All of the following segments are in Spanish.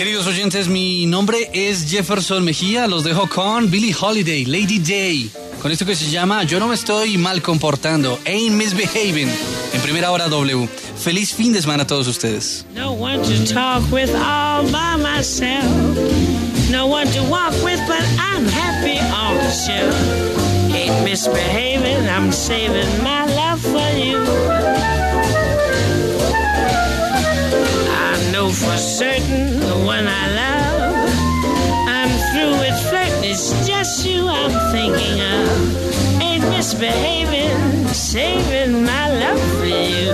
Queridos oyentes, mi nombre es Jefferson Mejía. Los dejo con Billie Holiday, Lady Day, con esto que se llama Yo no me estoy mal comportando, Ain't Misbehaving, en Primera Hora W. Feliz fin de semana a todos ustedes. No one to talk with all by myself. No one to walk with, but I'm happy on the shelf. Ain't misbehaving, I'm saving my love for you. I know for certain the one I love. I'm through with flirting, it's just you I'm thinking of. Ain't misbehaving, saving my love for you.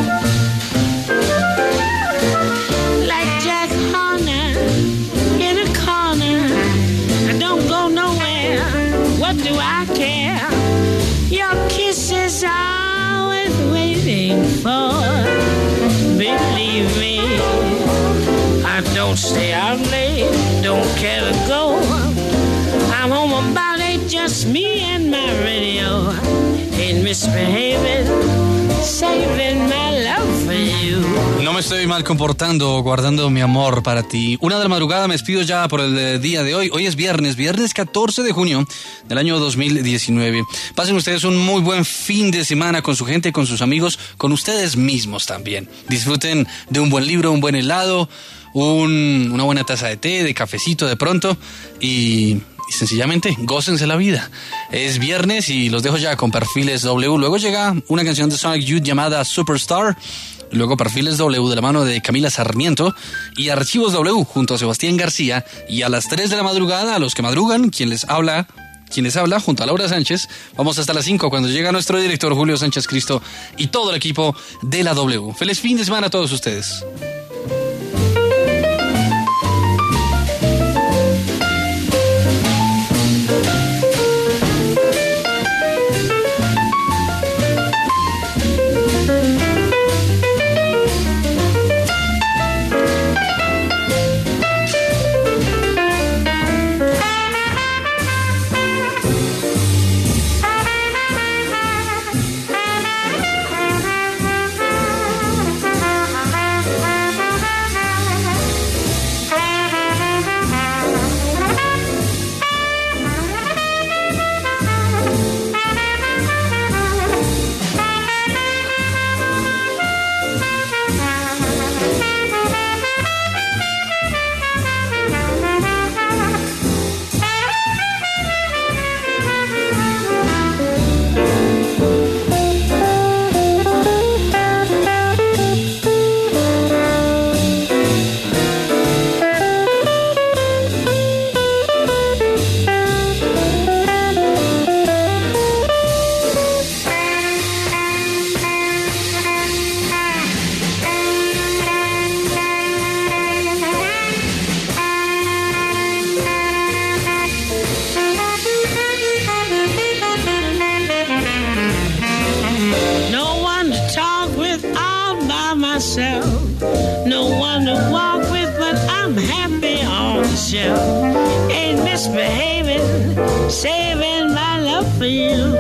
Like Jack Horner in a corner, I don't go nowhere, what do I care? Your kisses are always waiting for, believe me. I don't stay out late, don't care to go. I'm home about 8, just me and my radio. Ain't misbehaving, saving my love for you. No me estoy mal comportando, guardando mi amor para ti. 1 de la madrugada, me despido ya por el día de hoy. Hoy es viernes 14 de junio del año 2019. Pasen ustedes un muy buen fin de semana con su gente, con sus amigos, con ustedes mismos también. Disfruten de un buen libro, un buen helado, una buena taza de té, de cafecito de pronto y sencillamente gócense la vida. Es viernes y los dejo ya con Perfiles W. Luego llega una canción de Sonic Youth llamada Superstar. Luego Perfiles W de la mano de Camila Sarmiento y Archivos W junto a Sebastián García. Y a las 3 de la madrugada, a los que madrugan, quien les habla junto a Laura Sánchez. Vamos hasta las 5 cuando llega nuestro director Julio Sánchez Cristo y todo el equipo de la W. Feliz fin de semana a todos ustedes. No one to walk with, but I'm happy on the shelf. Ain't misbehaving, saving my love for you.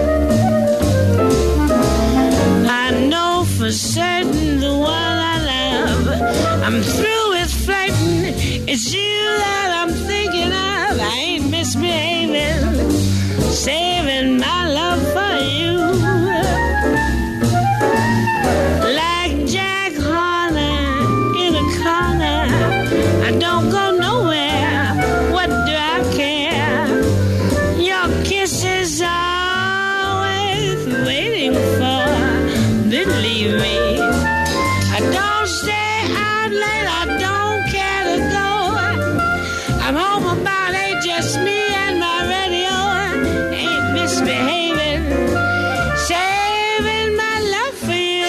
I know for certain the one I love. I'm through with flirting, it's you that I'm thinking of. I ain't misbehaving, saving my love for you. I don't go nowhere, what do I care? Your kisses are always waiting for, believe me. I don't stay out late, I don't care to go. I'm home about 8, just me and my radio. Ain't misbehaving, saving my love for you.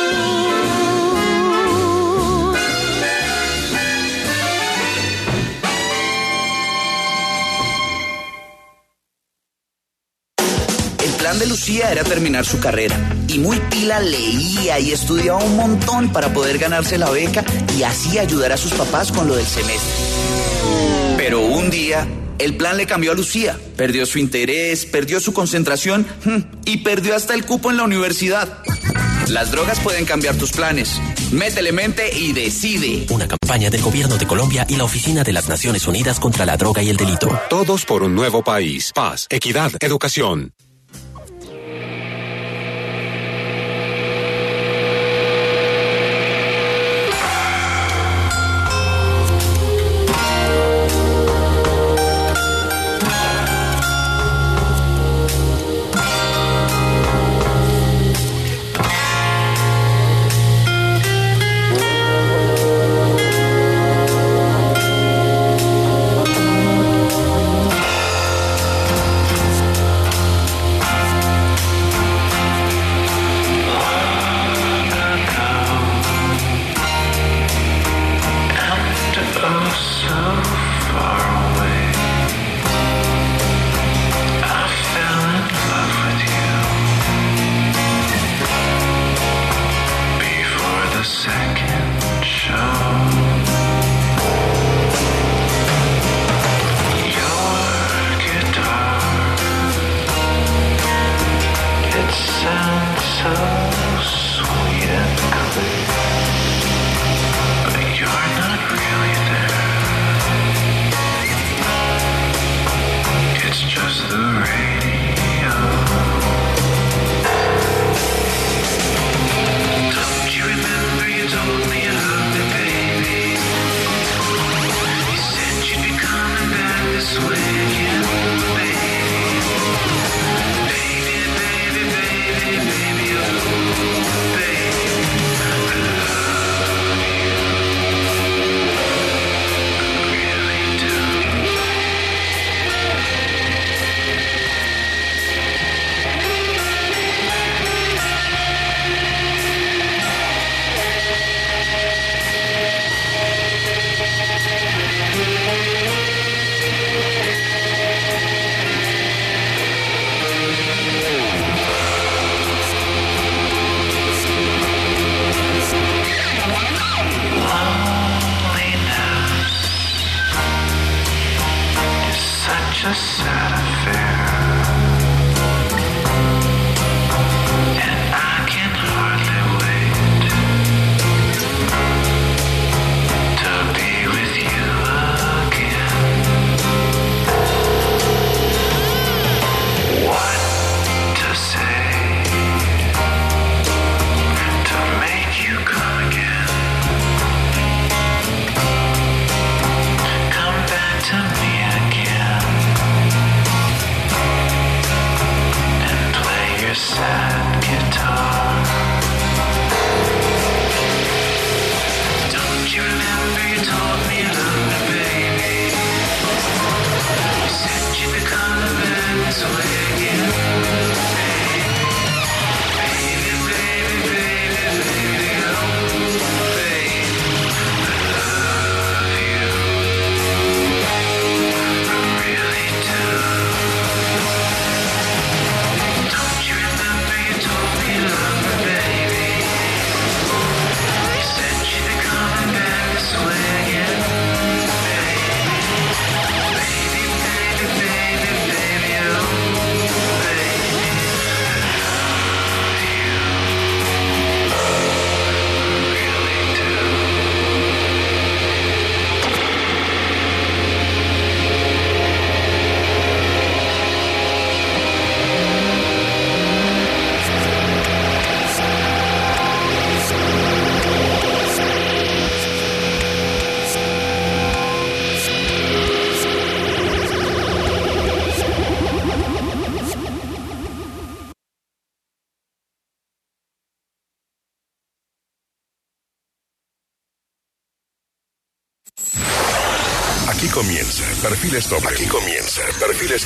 El plan de Lucía era terminar su carrera y muy pila leía y estudiaba un montón para poder ganarse la beca y así ayudar a sus papás con lo del semestre. Pero un día el plan le cambió a Lucía, perdió su interés, perdió su concentración y perdió hasta el cupo en la universidad. Las drogas pueden cambiar tus planes, Métele mente y decide. Una campaña del Gobierno de Colombia y la Oficina de las Naciones Unidas contra la Droga y el Delito. Todos por un nuevo país. Paz, equidad, educación. Aquí comienza Perfiles W. Aquí comienza Perfiles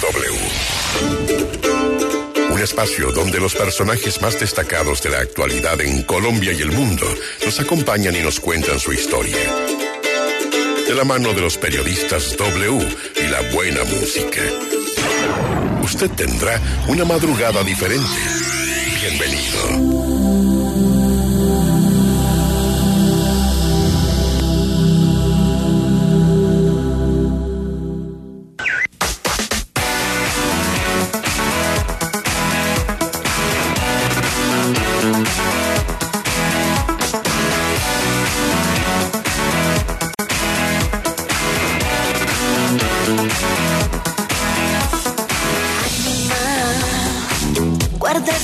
W. Un espacio donde los personajes más destacados de la actualidad en Colombia y el mundo nos acompañan y nos cuentan su historia. De la mano de los periodistas W y la buena música. Usted tendrá una madrugada diferente. Bienvenido.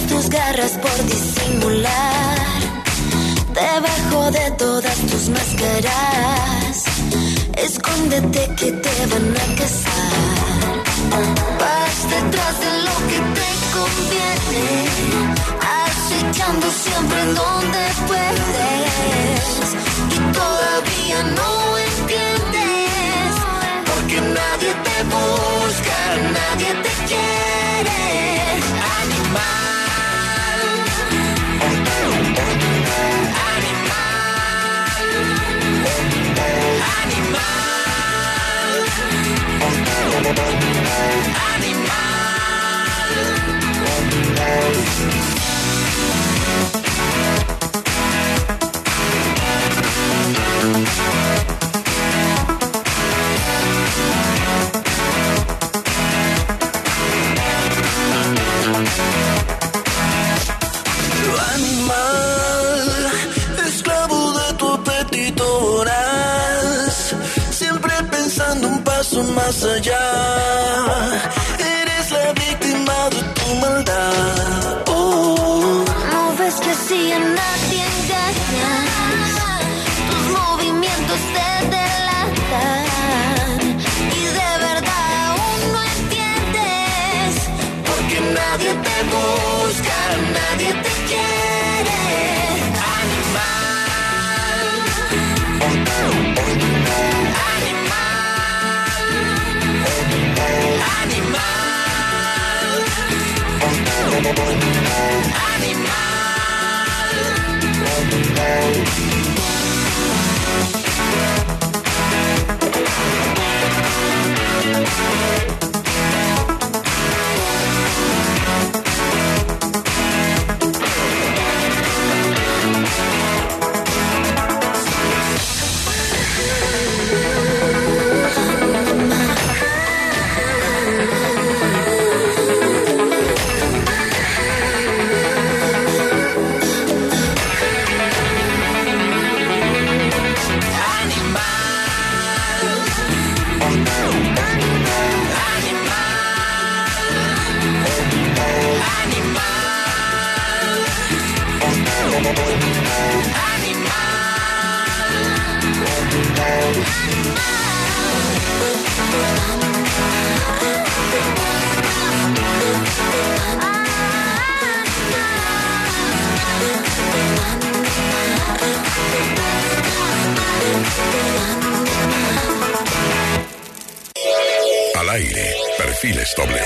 tus garras por disimular. Debajo de todas tus máscaras, escóndete que te van a cazar. Vas detrás de lo que te conviene, acechando siempre donde puedes. Y todavía no entiendes, porque nadie te busca, nadie te quiere. Animal, esclavo de tu apetito voraz, siempre pensando un paso más allá. Eres la víctima de tu maldad. Oh. No ves que así a nadie engañas, tus movimientos te delatan, y de verdad aún no entiendes, porque nadie te busca, nadie te quiere. Animal, Al aire, Perfiles W.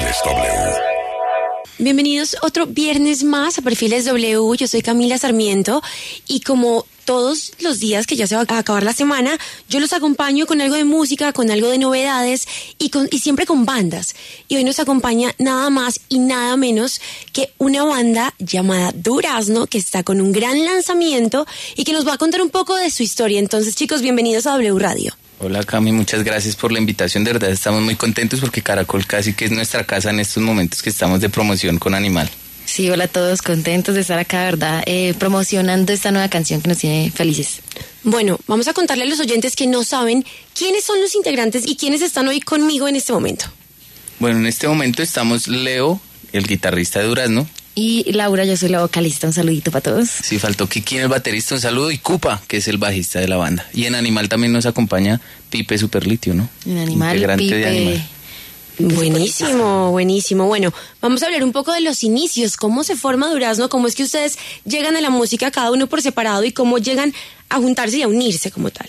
Bienvenidos otro viernes más a Perfiles W. Yo soy Camila Sarmiento y como todos los días que ya se va a acabar la semana, yo los acompaño con algo de música, con algo de novedades y siempre con bandas. Y hoy nos acompaña nada más y nada menos que una banda llamada Durazno, que está con un gran lanzamiento y que nos va a contar un poco de su historia. Entonces, chicos, bienvenidos a W Radio. Hola Cami, muchas gracias por la invitación, de verdad estamos muy contentos porque Caracol casi que es nuestra casa en estos momentos que estamos de promoción con Animal. Sí, hola a todos, contentos de estar acá, ¿verdad? Promocionando esta nueva canción que nos tiene felices. Bueno, vamos a contarle a los oyentes que no saben quiénes son los integrantes y quiénes están hoy conmigo en este momento. Bueno, en este momento estamos Leo, el guitarrista de Durazno. Y Laura, yo soy la vocalista, un saludito para todos. Sí, faltó Kiki, el baterista, un saludo, y Cupa, que es el bajista de la banda. Y en Animal también nos acompaña Pipe Superlitio, ¿no? En Animal, integrante Pipe. De Animal. Buenísimo, buenísimo. Bueno, vamos a hablar un poco de los inicios, cómo se forma Durazno, cómo es que ustedes llegan a la música cada uno por separado y cómo llegan a juntarse y a unirse como tal.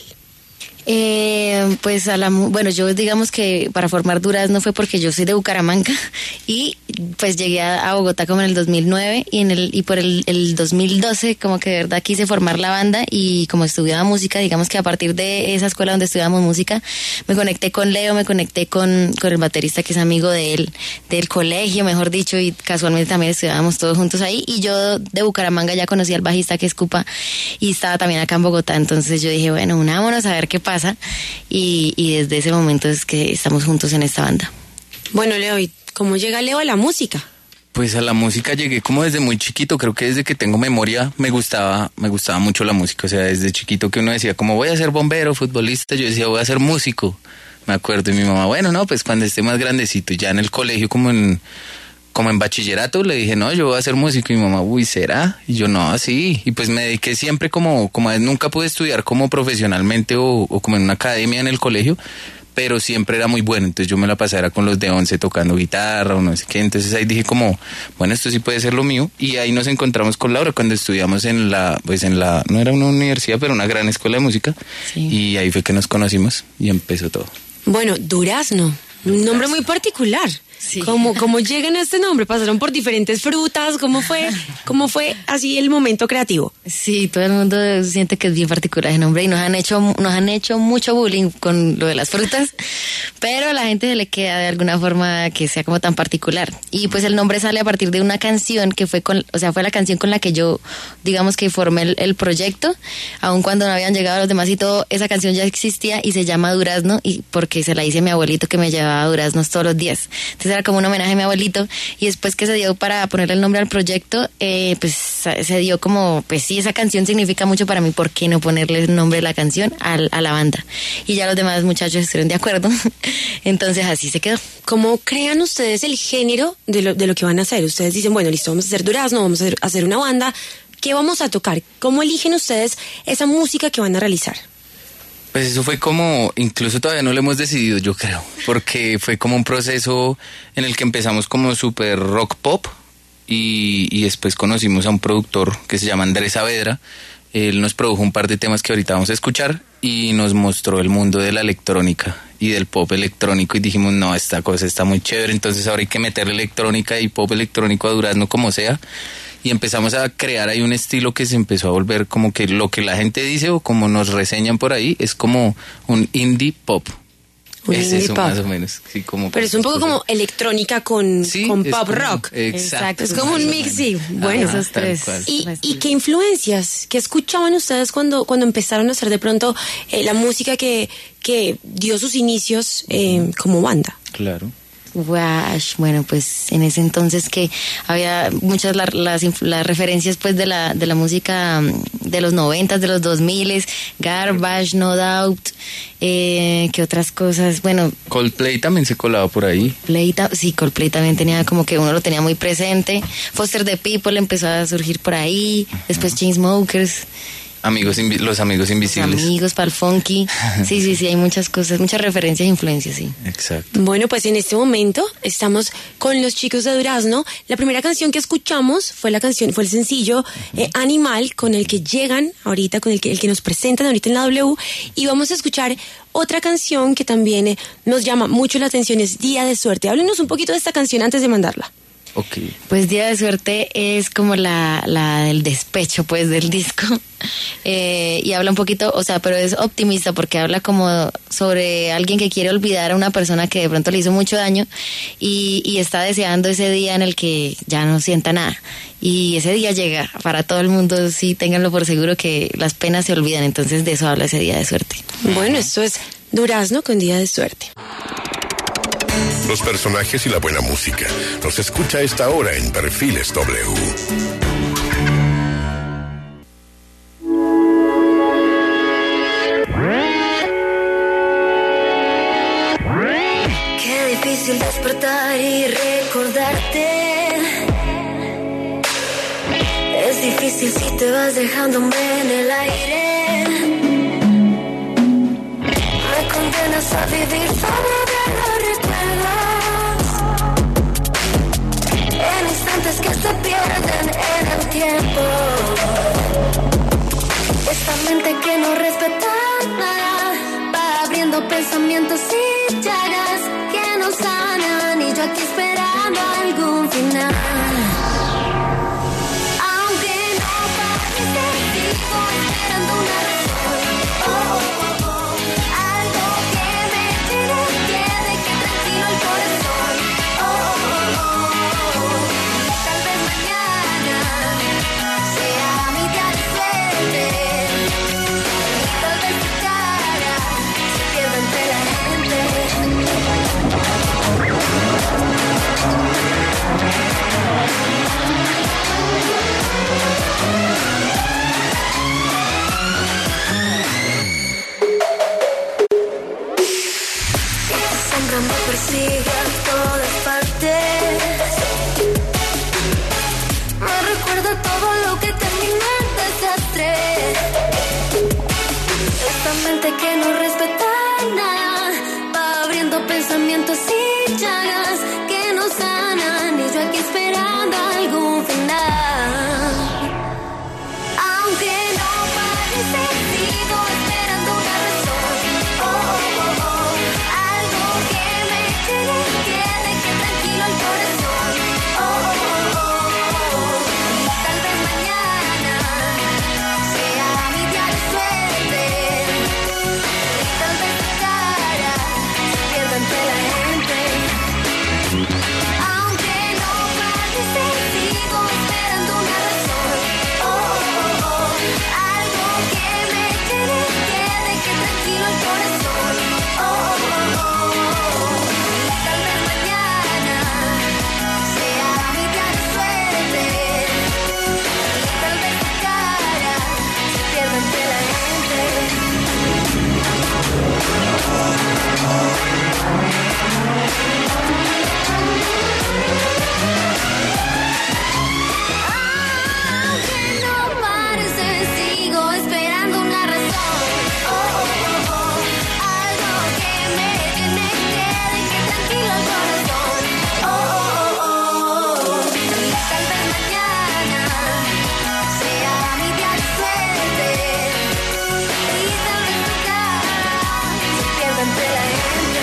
Pues bueno, yo digamos que para formar Durazno fue porque yo soy de Bucaramanga y pues llegué a Bogotá como en el 2009 y por el 2012 como que de verdad quise formar la banda y como estudiaba música, digamos que a partir de esa escuela donde estudiamos música me conecté con Leo, me conecté con el baterista que es amigo de él, del colegio mejor dicho, y casualmente también estudiábamos todos juntos ahí, y yo de Bucaramanga ya conocí al bajista que es Cupa y estaba también acá en Bogotá, entonces yo dije bueno, unámonos a ver qué pasa. Y desde ese momento es que estamos juntos en esta banda. Bueno, Leo, ¿y cómo llega Leo a la música? Pues a la música llegué como desde muy chiquito, creo que desde que tengo memoria me gustaba mucho la música, o sea, desde chiquito que uno decía como voy a ser bombero, futbolista, yo decía voy a ser músico, me acuerdo, y mi mamá, bueno, no, pues cuando esté más grandecito, ya en el colegio como como en bachillerato le dije, no, yo voy a ser músico. Y mi mamá, uy, ¿será? Y yo, no, sí. Y pues me dediqué siempre como nunca pude estudiar como profesionalmente o como en una academia en el colegio, pero siempre era muy bueno. Entonces yo me la pasara con los de 11 tocando guitarra o no sé qué. Entonces ahí dije como, bueno, esto sí puede ser lo mío. Y ahí nos encontramos con Laura cuando estudiamos en la, no era una universidad, pero una gran escuela de música. Sí. Y ahí fue que nos conocimos y empezó todo. Bueno, Durazno, un nombre muy particular. Sí. ¿Cómo llegan a este nombre? ¿Pasaron por diferentes frutas? ¿Cómo fue así el momento creativo? Sí, todo el mundo siente que es bien particular ese nombre y nos han hecho mucho bullying con lo de las frutas, pero a la gente se le queda de alguna forma que sea como tan particular. Y pues el nombre sale a partir de una canción que fue la canción con la que yo, digamos que formé el proyecto, aun cuando no habían llegado los demás y todo, esa canción ya existía y se llama Durazno, y porque se la hice a mi abuelito que me llevaba duraznos todos los días. Entonces era como un homenaje a mi abuelito, y después que se dio para ponerle el nombre al proyecto, pues se dio como, pues sí, esa canción significa mucho para mí, ¿por qué no ponerle el nombre de la canción a la banda? Y ya los demás muchachos estuvieron de acuerdo, entonces así se quedó. ¿Cómo crean ustedes el género de lo que van a hacer? Ustedes dicen, bueno, listo, vamos a hacer Durazno, vamos a hacer una banda, ¿qué vamos a tocar? ¿Cómo eligen ustedes esa música que van a realizar? Pues eso fue como, incluso todavía no lo hemos decidido, yo creo, porque fue como un proceso en el que empezamos como super rock pop y después conocimos a un productor que se llama Andrés Saavedra. Él nos produjo un par de temas que ahorita vamos a escuchar y nos mostró el mundo de la electrónica y del pop electrónico y dijimos, no, esta cosa está muy chévere, entonces ahora hay que meterle electrónica y pop electrónico a Durazno como sea. Y empezamos a crear ahí un estilo que se empezó a volver como que lo que la gente dice o como nos reseñan por ahí es como un indie pop. Es eso pop. Más o menos. Sí, como pero es un poco como electrónica con pop rock. Exacto. Es como un mix, sí. Bueno, esos tres. ¿Y qué influencias? ¿Qué escuchaban ustedes cuando empezaron a hacer de pronto la música que dio sus inicios como banda? Claro. Bueno, pues en ese entonces que había muchas las referencias pues de la música de los 90s, de los 2000s, Garbage, No Doubt, ¿qué otras cosas? Bueno, Coldplay también se colaba por ahí. Coldplay también tenía como que uno lo tenía muy presente. Foster the People empezó a surgir por ahí, después Chainsmokers. Los Amigos Invisibles. Los Amigos, Pal Funky. Sí, hay muchas cosas, muchas referencias e influencias, sí. Exacto. Bueno, pues en este momento estamos con los chicos de Durazno. La primera canción que escuchamos fue el sencillo Animal, con el que llegan ahorita, con el que nos presentan ahorita en la W. Y vamos a escuchar otra canción que también nos llama mucho la atención, es Día de Suerte. Háblenos un poquito de esta canción antes de mandarla. Okay. Pues Día de Suerte es como la del despecho pues del disco, y habla un poquito, pero es optimista porque habla como sobre alguien que quiere olvidar a una persona que de pronto le hizo mucho daño y está deseando ese día en el que ya no sienta nada, y ese día llega para todo el mundo, sí, ténganlo por seguro que las penas se olvidan, entonces de eso habla ese Día de Suerte. Bueno, esto es Durazno con Día de Suerte. Los personajes y la buena música. Los escucha a esta hora en Perfiles W. Qué difícil despertar y recordarte. Es difícil si te vas dejándome en el aire. Me condenas a vivir solo de los recuerdos. En instantes que se pierden en el tiempo. Esta mente que no respeta nada va abriendo pensamientos y llagas que no sanan, y yo aquí esperando algún final. Aunque no parece, sigo esperando una razón. Algo que me tiene que tranquilo el corazón. Tal vez mañana sea mi día de suerte. Tal vez tu cara se pierda entre la gente. Esta sombra me persigue a todas partes. gente que no respeta nada, va abriendo pensamientos y llagas que no sanan, y yo aquí esperando algún final. Aunque no parece, sigo esperando una razón. Algo que me llegue, que deje tranquilo el corazón. Y tal vez mañana sea mi día de suerte. Y tal vez tu cara se pierda entre la gente. Aunque no parece, sigo esperando una razón. Algo que me llegue, que deje tranquilo el corazón. Y tal vez mañana sea mi día de suerte. Y tal vez tu cara se pierda entre la gente. Aunque no parece, sigo esperando una razón. Algo que me llene, que deje tranquilo el corazón. Y tal vez mañana sea mi día de suerte. Y tal vez tu cara se pierda entre la gente.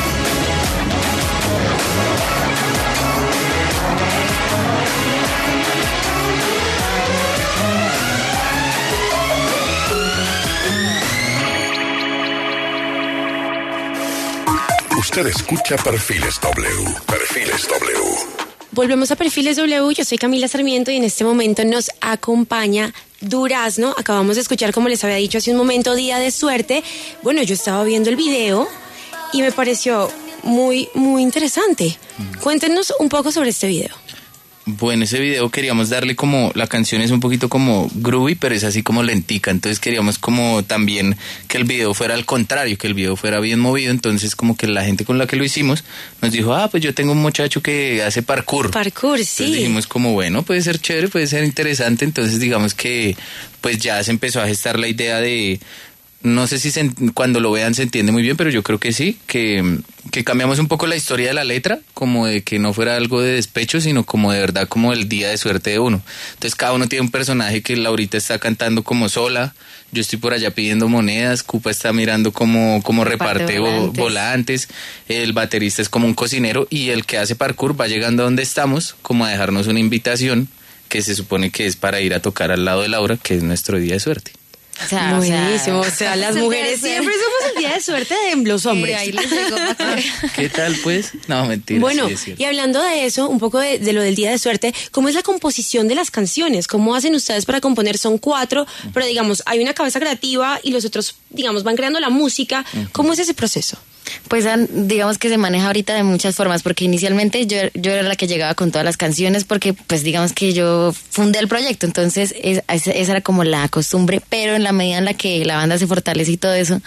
Usted escucha Perfiles W. Perfiles W. Volvemos a Perfiles W, yo soy Camila Sarmiento y en este momento nos acompaña Durazno. Acabamos de escuchar, como les había dicho hace un momento, Día de Suerte. Bueno, yo estaba viendo el video y me pareció muy, muy interesante. Cuéntenos un poco sobre este video. Bueno, ese video queríamos darle como, la canción es un poquito como groovy, pero es así como lentica, entonces queríamos como también que el video fuera al contrario, que el video fuera bien movido, entonces como que la gente con la que lo hicimos nos dijo, pues yo tengo un muchacho que hace parkour. Parkour, sí. Entonces dijimos como, bueno, puede ser chévere, puede ser interesante, entonces digamos que pues ya se empezó a gestar la idea de... No sé si cuando lo vean se entiende muy bien, pero yo creo que sí, que cambiamos un poco la historia de la letra, como de que no fuera algo de despecho, sino como de verdad como el día de suerte de uno. Entonces cada uno tiene un personaje que Laurita está cantando como sola, yo estoy por allá pidiendo monedas, Cupa está mirando cómo reparte volantes, el baterista es como un cocinero y el que hace parkour va llegando a donde estamos, como a dejarnos una invitación que se supone que es para ir a tocar al lado de Laura, que es nuestro día de suerte. Buenísimo, o sea, las mujeres siempre somos el día de suerte de los hombres. Sí, ahí les digo. ¿Qué tal, pues? No, mentira. Bueno, sí es cierto. y hablando de eso, un poco de lo del día de suerte, ¿cómo es la composición de las canciones? ¿Cómo hacen ustedes para componer? Son 4, pero digamos, hay una cabeza creativa y los otros, digamos, van creando la música. ¿Cómo es ese proceso? Pues digamos que se maneja ahorita de muchas formas, porque inicialmente yo era la que llegaba con todas las canciones, porque pues digamos que yo fundé el proyecto, entonces esa era como la costumbre, pero en la medida en la que la banda se fortalece y todo eso,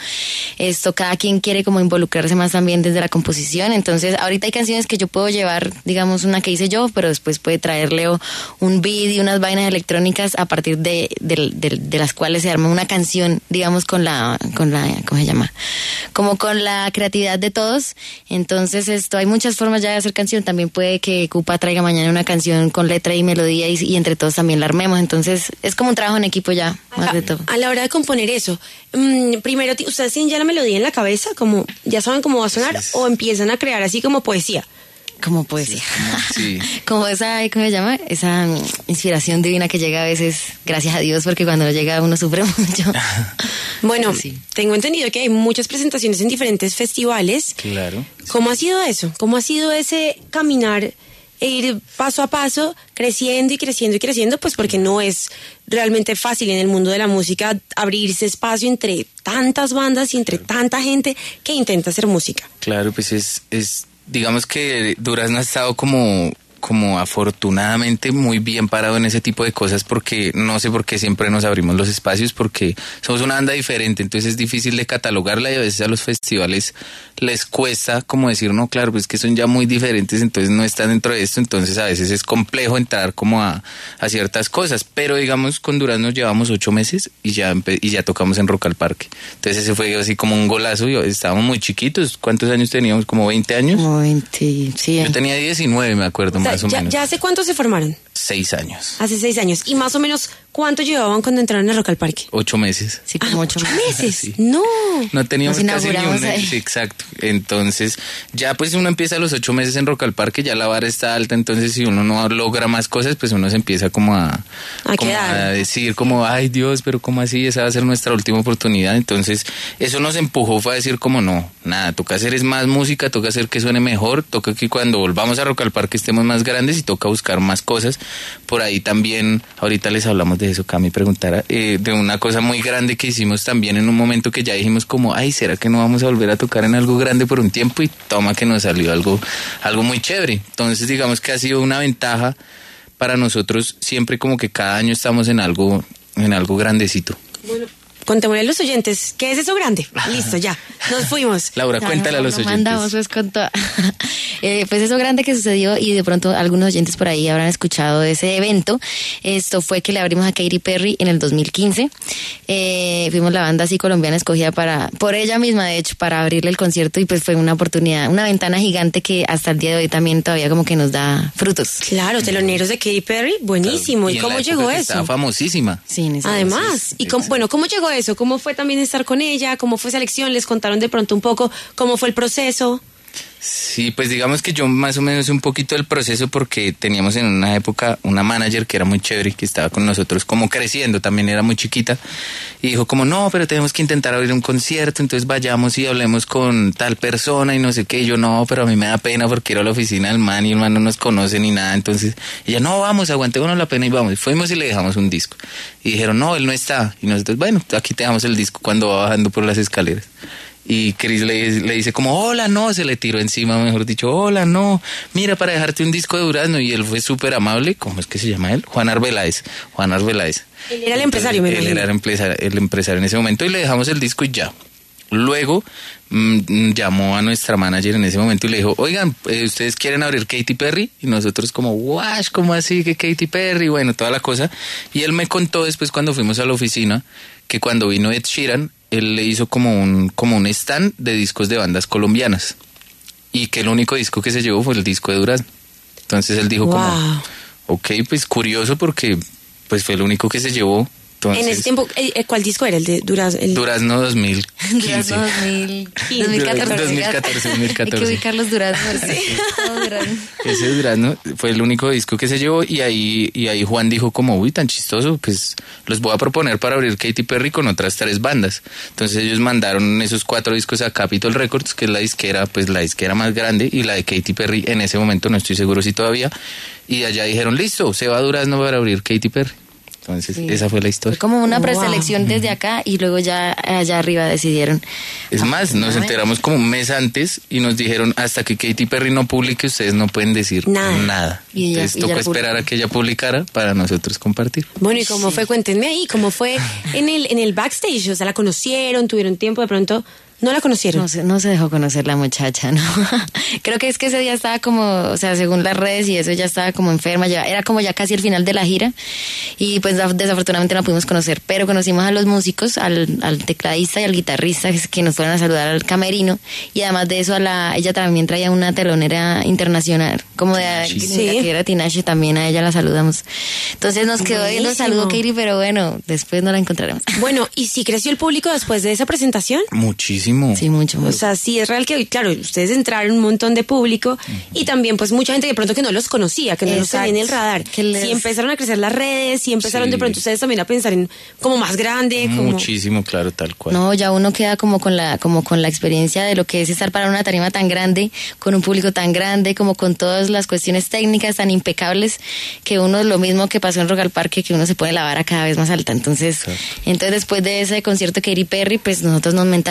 cada quien quiere como involucrarse más también desde la composición, entonces ahorita hay canciones que yo puedo llevar, digamos una que hice yo, pero después puede traerle un beat y unas vainas electrónicas a partir de las cuales se arma una canción, digamos con la ¿cómo se llama? Como con la creatividad de todos, entonces hay muchas formas ya de hacer canción, también puede que Cupa traiga mañana una canción con letra y melodía y entre todos también la armemos, entonces es como un trabajo en equipo ya, más de todo. A la hora de componer eso, primero, ¿ustedes tienen ya la melodía en la cabeza? Como ya saben cómo va a sonar, o empiezan a crear así como poesía? Como poesía. Sí. Como esa, ¿cómo se llama? Esa inspiración divina que llega a veces, gracias a Dios, porque cuando no llega uno sufre mucho. Bueno, tengo entendido que hay muchas presentaciones en diferentes festivales. Claro. ¿Cómo ha sido eso? ¿Cómo ha sido ese caminar e ir paso a paso, creciendo y creciendo y creciendo? Pues porque no es realmente fácil en el mundo de la música abrirse espacio entre tantas bandas y entre tanta gente que intenta hacer música. Claro, pues es digamos que Durazno ha estado como afortunadamente muy bien parado en ese tipo de cosas, porque no sé por qué siempre nos abrimos los espacios, porque somos una banda diferente, entonces es difícil de catalogarla y a veces a los festivales les cuesta como decir, no, claro, pues que son ya muy diferentes, entonces no están dentro de esto, entonces a veces es complejo entrar como a ciertas cosas, pero digamos con Durazno llevamos 8 meses y ya tocamos en Rock al Parque. Entonces ese fue así como un golazo, y estábamos muy chiquitos. ¿Cuántos años teníamos? ¿Como 20 años? Como 20, sí. Yo tenía 19, me acuerdo, más o menos. ¿Ya hace cuánto se formaron? 6 años. Hace 6 años. ¿Y más o menos cuánto llevaban cuando entraron a Rock al Parque? 8 meses. Sí, como 8 meses. Sí. No. No teníamos Nos casi ni inauguramos una. ahí. Sí, exacto. Entonces, ya pues uno empieza a los 8 meses en Rock al Parque, ya la vara está alta, entonces si uno no logra más cosas, pues uno se empieza como a decir como, ay Dios, pero ¿cómo así? Esa va a ser nuestra última oportunidad. Entonces, eso nos empujó, fue a decir como, no, nada, toca hacer es más música, toca hacer que suene mejor, toca que cuando volvamos a Rock al Parque estemos más grandes y toca buscar más cosas. Por ahí también, ahorita les hablamos de eso, Cami preguntara, de una cosa muy grande que hicimos también en un momento que ya dijimos como, ay, ¿será que no vamos a volver a tocar en algo grande por un tiempo? Y toma que nos salió algo muy chévere. Entonces digamos que ha sido una ventaja para nosotros, siempre como que cada año estamos en algo grandecito. Bueno, contémosle a los oyentes, ¿qué es eso grande? Listo, ya, nos fuimos. Laura, cuéntale a los oyentes. Mandamos pues con toda. Pues eso grande que sucedió, y de pronto algunos oyentes por ahí habrán escuchado de ese evento. Esto fue que le abrimos a Katy Perry en el 2015. Fuimos la banda así colombiana escogida por ella misma, de hecho, para abrirle el concierto, y pues fue una oportunidad, una ventana gigante que hasta el día de hoy también todavía como que nos da frutos. Claro, teloneros de Katy Perry, buenísimo. Claro. ¿Y cómo llegó eso? Estaba famosísima. Sí, además, y ¿cómo llegó eso? ¿Cómo fue también estar con ella? ¿Cómo fue esa elección? ¿Les contaron de pronto un poco cómo fue el proceso? Sí, pues digamos que yo más o menos un poquito del proceso, porque teníamos en una época una manager que era muy chévere, que estaba con nosotros como creciendo, también era muy chiquita, y dijo como, no, pero tenemos que intentar abrir un concierto, entonces vayamos y hablemos con tal persona y no sé qué. Y yo, no, pero a mí me da pena porque ir a la oficina del man y el man no nos conoce ni nada. Entonces ella, no, vamos, aguantémonos la pena y vamos. Y fuimos y le dejamos un disco. Y dijeron, no, él no está. Y nosotros, bueno, aquí te dejamos el disco, cuando va bajando por las escaleras. Y Chris le dice como, hola, no, se le tiró encima, mejor dicho, hola, no, mira, para dejarte un disco de Durazno. Y él fue súper amable. ¿Cómo es que se llama él? Juan Arbeláez. Él era el empresario, me imagino. Él era el empresario en ese momento, y le dejamos el disco y ya. Luego llamó a nuestra manager en ese momento y le dijo, oigan, ¿ustedes quieren abrir Katy Perry? Y nosotros como, guash, ¿cómo así que Katy Perry? Bueno, toda la cosa. Y él me contó después, cuando fuimos a la oficina, que cuando vino Ed Sheeran, él le hizo como un stand de discos de bandas colombianas, y que el único disco que se llevó fue el disco de Durazno. Entonces él dijo como, ok, pues curioso, porque pues fue el único que se llevó. Entonces, en ese tiempo, ¿cuál disco era? El de Durazno. Durazno 2015. Durazno 2014. Hay que ubicar los Duraznos. Sí. Ese Durazno fue el único disco que se llevó, y ahí Juan dijo como, uy, tan chistoso, pues los voy a proponer para abrir Katy Perry con otras 3 bandas. Entonces ellos mandaron esos 4 discos a Capitol Records, que es la disquera más grande, y la de Katy Perry en ese momento, no estoy seguro si todavía, y allá dijeron, listo, se va a Durazno para abrir Katy Perry. Entonces, esa fue la historia. Fue como una preselección desde acá, y luego ya allá arriba decidieron. Es más, nos enteramos como un mes antes y nos dijeron, hasta que Katy Perry no publique, ustedes no pueden decir nada. Entonces tocó esperar a que ella publicara para nosotros compartir. Bueno, ¿y cómo fue? Cuéntenme ahí, ¿cómo fue en el backstage? O sea, ¿la conocieron? ¿Tuvieron tiempo de pronto? ¿No la conocieron? No se dejó conocer la muchacha, ¿no? Creo que es que ese día estaba como, o sea, según las redes y eso, ya estaba como enferma, ya era como ya casi el final de la gira, y pues desafortunadamente no la pudimos conocer, pero conocimos a los músicos, al tecladista y al guitarrista que nos fueron a saludar al camerino, y además de eso ella también traía una telonera internacional, como que era Tinashe, también a ella la saludamos. Entonces nos quedó viendo el saludo, Katy, pero bueno, después no la encontraremos. Bueno, ¿y si creció el público después de esa presentación? Muchísimo. Sí, mucho. O sea, sí, es real que, claro, ustedes entraron un montón de público, y también pues mucha gente de pronto que no los conocía, que no los tenía en el radar. Sí empezaron a crecer las redes, sí empezaron de pronto ustedes también a pensar en como más grande. Muchísimo, claro, tal cual. No, ya uno queda como con la experiencia de lo que es estar para una tarima tan grande, con un público tan grande, como con todas las cuestiones técnicas tan impecables, que uno, lo mismo que pasó en Rock al Parque, que uno se pone la vara cada vez más alta. Entonces después de ese concierto de Katy Perry, pues nosotros nos mentalizamos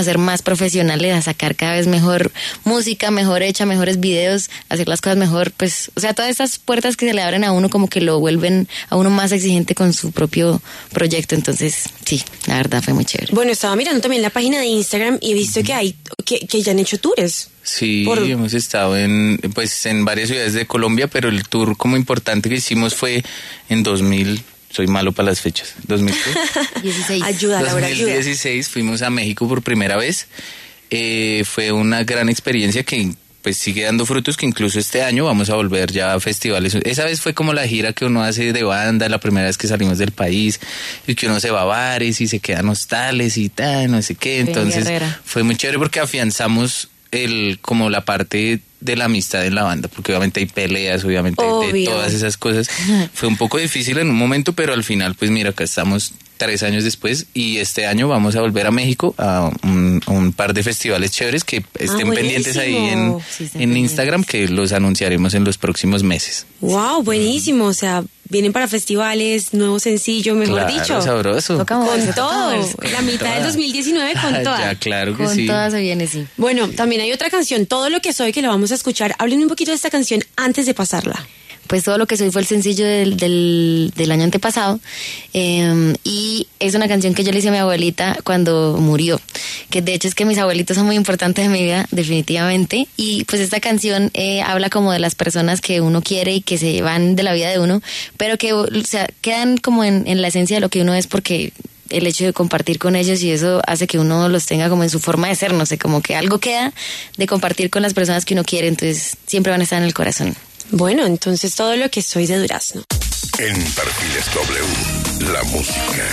a ser más profesionales, a sacar cada vez mejor música, mejor hecha, mejores videos, hacer las cosas mejor, pues, o sea, todas estas puertas que se le abren a uno como que lo vuelven a uno más exigente con su propio proyecto. Entonces, sí, la verdad fue muy chévere. Bueno, estaba mirando también la página de Instagram y he visto que hay que ya han hecho tours. Sí, hemos estado en varias ciudades de Colombia, pero el tour como importante que hicimos fue en 2000. Soy malo para las fechas. 2016. Ayuda, Laura, 2016 fuimos a México por primera vez. Fue una gran experiencia que pues sigue dando frutos, que incluso este año vamos a volver ya a festivales. Esa vez fue como la gira que uno hace de banda, la primera vez que salimos del país, y que uno se va a bares y se quedan hostales y tal, no sé qué. Entonces fue muy chévere porque afianzamos como la parte de la amistad en la banda, porque obviamente hay peleas, obviamente de todas esas cosas. Fue un poco difícil en un momento, pero al final, pues mira, acá estamos 3 años después y este año vamos a volver a México a un par de festivales chéveres que estén pendientes ahí en Instagram, que los anunciaremos en los próximos meses. Wow, buenísimo, o sea, vienen para festivales, nuevo sencillo, mejor dicho. Sabroso. Con todo, la mitad del 2019 con todas. Ya, claro que con sí. Con todas se viene, sí. Bueno, también hay otra canción, Todo lo que soy, que la vamos a escuchar. Háblenme un poquito de esta canción antes de pasarla. Pues Todo lo que soy fue el sencillo del año antepasado, y es una canción que yo le hice a mi abuelita cuando murió, que de hecho es que mis abuelitos son muy importantes en mi vida, definitivamente, y pues esta canción habla como de las personas que uno quiere y que se van de la vida de uno, pero que, o sea, quedan como en la esencia de lo que uno es, porque el hecho de compartir con ellos, y eso hace que uno los tenga como en su forma de ser, no sé, como que algo queda de compartir con las personas que uno quiere, entonces siempre van a estar en el corazón. Bueno, entonces Todo lo que soy de Durazno. En Perfiles W, la música.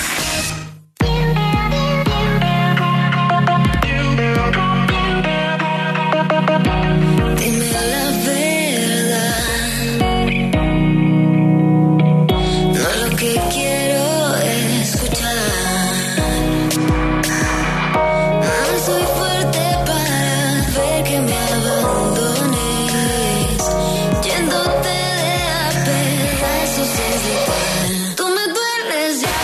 Dime la verdad, no lo que quiero escuchar. No soy fuerte para ver que me abandones, yéndote de a pedazos es letal. Tú me dueles ya.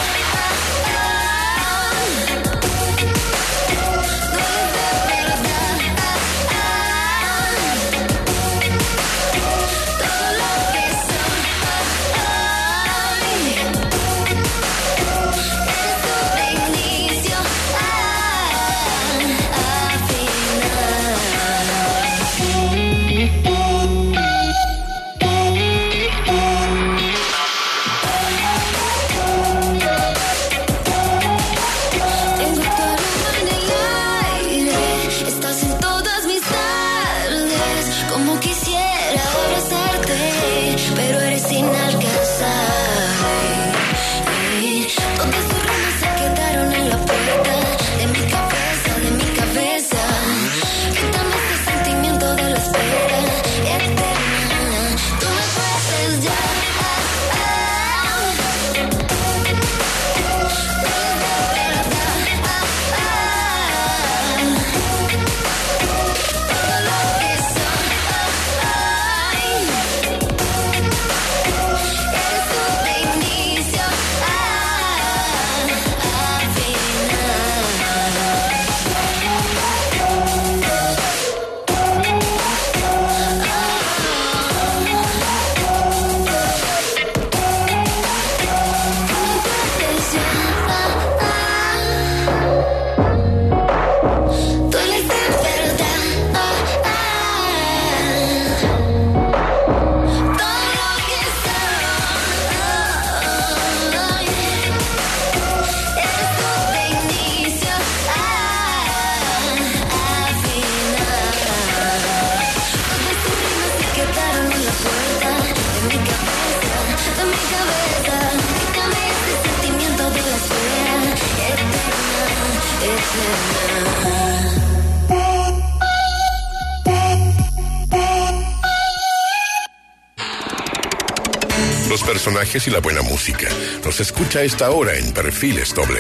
Los personajes y la buena música. Nos escucha a esta hora en Perfiles W.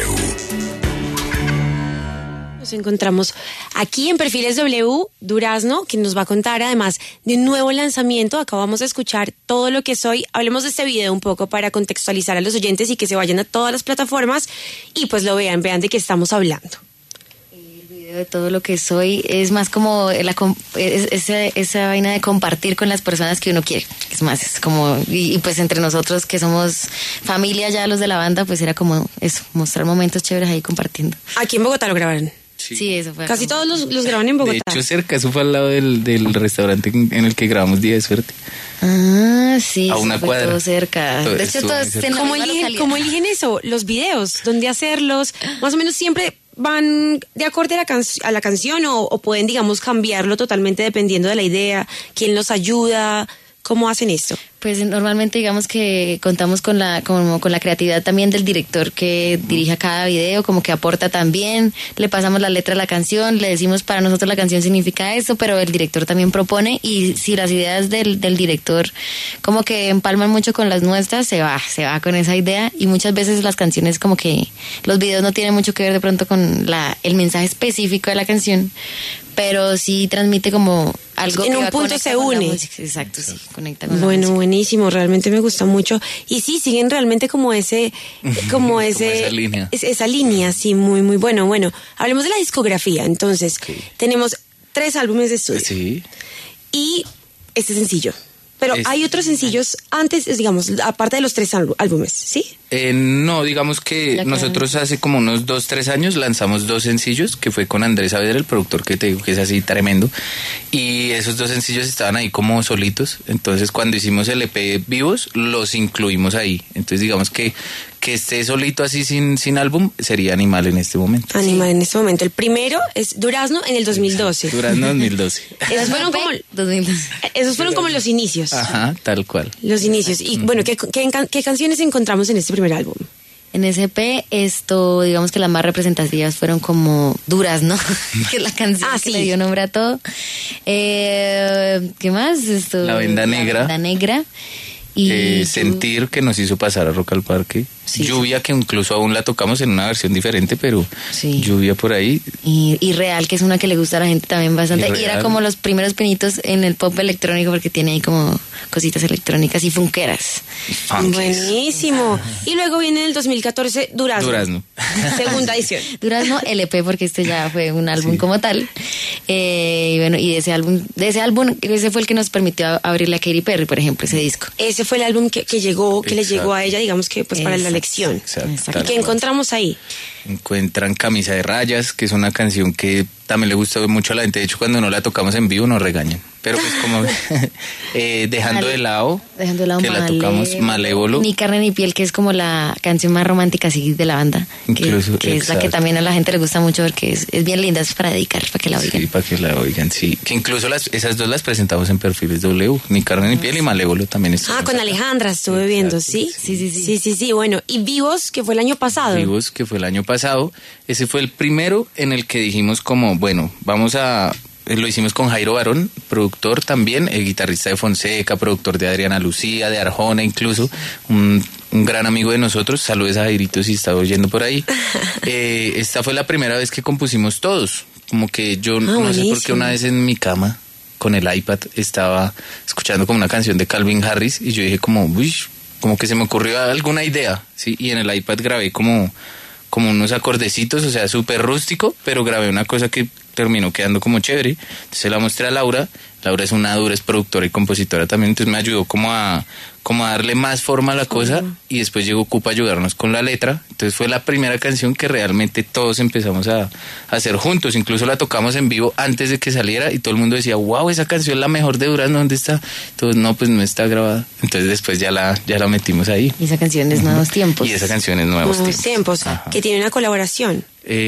Nos encontramos aquí en Perfiles W, Durazno, que nos va a contar además de un nuevo lanzamiento. Acabamos de escuchar Todo lo que soy. Hablemos de este video un poco para contextualizar a los oyentes y que se vayan a todas las plataformas y pues lo vean de qué estamos hablando. El video video de todo lo que soy es más como esa vaina de compartir con las personas que uno quiere. Es más, es como, y pues entre nosotros que somos familia ya los de la banda, pues era como eso, mostrar momentos chéveres ahí compartiendo. Aquí en Bogotá lo grabaron. Sí, eso fue. Casi todos los graban en Bogotá. De hecho, cerca, eso fue al lado del restaurante en el que grabamos Día de Suerte. Ah, sí, a una fue cuadra. Todo cerca. Todo de hecho, estuvo todo muy es cerca. en la ¿Cómo misma eligen, localidad. eso? Los videos, ¿dónde hacerlos? Más o menos siempre van de acorde a la canción o pueden, digamos, cambiarlo totalmente dependiendo de la idea, quién los ayuda, ¿cómo hacen esto? Pues normalmente digamos que contamos con la creatividad también del director que dirige cada video, como que aporta también, le pasamos la letra a la canción, le decimos para nosotros la canción significa esto, pero el director también propone y si las ideas del director como que empalman mucho con las nuestras, se va con esa idea y muchas veces las canciones como que los videos no tienen mucho que ver de pronto con el mensaje específico de la canción, pero sí transmite como algo en que un va punto conecta se con la une. música. Exacto, sí, conecta con la Bueno, música. buenísimo, realmente me gusta mucho. Y sí, siguen realmente como esa línea. Esa línea, sí, muy, muy bueno. Bueno, hablemos de la discografía. Entonces, tenemos 3 álbumes de estudio. Sí. Y este sencillo. Pero hay otros sencillos antes, digamos, aparte de los 3 álbumes, ¿sí? No, digamos que nosotros hace como unos 2-3 años lanzamos 2 sencillos, que fue con Andrés Saavedra, el productor que te digo que es así tremendo, y esos 2 sencillos estaban ahí como solitos, entonces cuando hicimos el EP Vivos, los incluimos ahí, entonces digamos que esté solito así sin álbum sería Animal en este momento. Animal en este momento. El primero es Durazno en el 2012. Durazno 2012. Esos fueron como los inicios. Ajá, tal cual. Los inicios. Y bueno, ¿qué canciones encontramos en este primer álbum? En SP, digamos que las más representativas fueron como Durazno, que es la canción que le dio nombre a todo. ¿Qué más? La Venda Negra. La Venda Negra. Y Sentir, que nos hizo pasar a Rock al Parque. Sí, Lluvia, que incluso aún la tocamos en una versión diferente, pero Lluvia por ahí. Y Real, que es una que le gusta a la gente también bastante. Y era como los primeros pinitos en el pop electrónico porque tiene ahí como cositas electrónicas y funkeras. Buenísimo. Y luego viene en el 2014 Durazno. Segunda edición. Durazno LP, porque este ya fue un álbum como tal. Y bueno, y de ese álbum, ese fue el que nos permitió abrirle a Katy Perry, por ejemplo, ese disco. Ese fue el álbum que le llegó a ella, digamos que pues para la elección. Exacto. ¿Y qué encontramos ahí? Encuentran Camisa de Rayas, que es una canción que también le gusta mucho a la gente. De hecho, cuando no la tocamos en vivo nos regañan. Pero pues como Dejando de lado, que la tocamos Malévolo. Ni Carne ni Piel, que es como la canción más romántica así de la banda. Incluso, que es la que también a la gente le gusta mucho porque es bien linda, es para dedicar, para que la oigan. Sí, para que la oigan, sí. Que incluso esas 2 las presentamos en Perfiles W. Ni Carne ni Piel y Malévolo también. Con Alejandra estuve viendo, ¿sí? Sí. Bueno, y Vivos, que fue el año pasado. Vivos, que fue el año pasado. Ese fue el primero en el que dijimos como, bueno, lo hicimos con Jairo Barón, productor también, el guitarrista de Fonseca, productor de Adriana Lucía, de Arjona incluso, un gran amigo de nosotros. Saludos a Jairito si está oyendo por ahí. Esta fue la primera vez que compusimos todos, como que yo no sé por qué una vez en mi cama con el iPad estaba escuchando como una canción de Calvin Harris y yo dije como que se me ocurrió alguna idea, ¿sí? Y en el iPad grabé como unos acordecitos, o sea, súper rústico, pero grabé una cosa que terminó quedando como chévere. Entonces la mostré a Laura. Laura es es productora y compositora también, entonces me ayudó como a darle más forma a la cosa y después llegó Cupa a ayudarnos con la letra. Entonces fue la primera canción que realmente todos empezamos a hacer juntos, incluso la tocamos en vivo antes de que saliera y todo el mundo decía, wow, esa canción es la mejor de Durazno, ¿dónde está? Entonces no, pues no está grabada. Entonces después ya la metimos ahí. Y esa canción es Nuevos Tiempos. Y esa canción es Nuevos Tiempos. Que tiene una colaboración.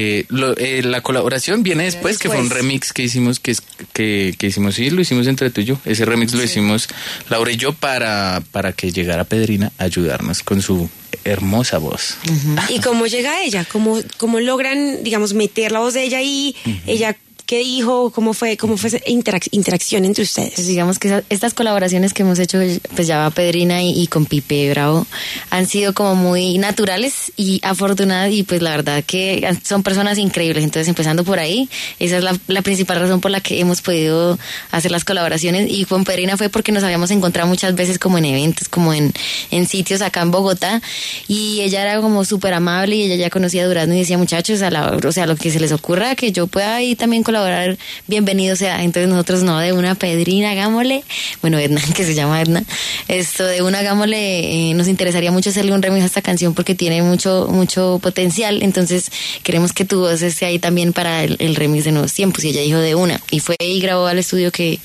La colaboración viene después, que fue un remix que hicimos, que hicimos, sí, lo hicimos entre tú y yo. Ese remix lo hicimos Laura y yo para que llegara Pedrina a ayudarnos con su hermosa voz. ¿Y cómo llega ella? ¿Cómo logran, digamos, meter la voz de ella ahí? Ella ¿Qué dijo? ¿Cómo fue esa interacción entre ustedes? Pues digamos que estas colaboraciones que hemos hecho, pues ya va Pedrina y con Pipe Bravo, han sido como muy naturales y afortunadas, y pues la verdad que son personas increíbles. Entonces, empezando por ahí, esa es la principal razón por la que hemos podido hacer las colaboraciones. Y con Pedrina fue porque nos habíamos encontrado muchas veces como en eventos, como en sitios acá en Bogotá, y ella era como súper amable, y ella ya conocía a Durazno y decía, muchachos, o sea, lo que se les ocurra que yo pueda ahí también colaborar, bienvenido sea. Entonces nosotros, no, de una, Pedrina, hagámosle, bueno, Edna, que se llama Edna, de una, hagámosle, nos interesaría mucho hacerle un remix a esta canción porque tiene mucho potencial, entonces queremos que tu voz esté ahí también para el remix de Nuevos Tiempos. Y ella dijo de una, y fue y grabó al estudio que